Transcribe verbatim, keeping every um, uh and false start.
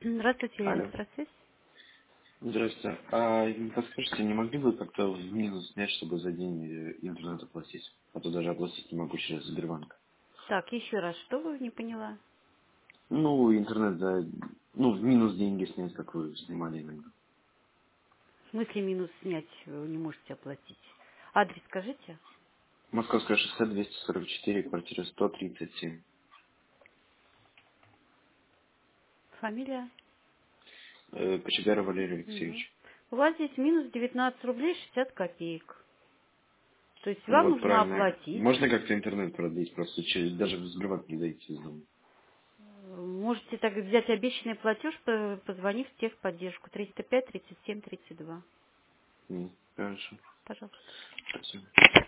Здравствуйте, Алло. электросвязь. Здравствуйте. А не подскажите, не могли бы как-то в минус снять, чтобы за день э, интернет оплатить? А то даже оплатить не могу через Сбербанк. Так, еще раз, что вы не поняла? Ну, интернет, да, ну, в минус деньги снять, как вы снимали иногда. В смысле минус снять вы не можете оплатить? Адрес скажите. Московское шоссе двести сорок четыре, квартира сто тридцать семь. Фамилия? Э, Кочегар Валерий Мгм. Алексеевич. У вас здесь минус девятнадцать рублей шестьдесят копеек. То есть Ну вам вот нужно правильно. оплатить. Можно как-то интернет продлить, просто через, даже в Сбербанк не дойти из дома. Можете так взять обещанный платеж, по- позвонив в техподдержку триста пять тридцать семь тридцать два. М, Хорошо. Пожалуйста. Спасибо.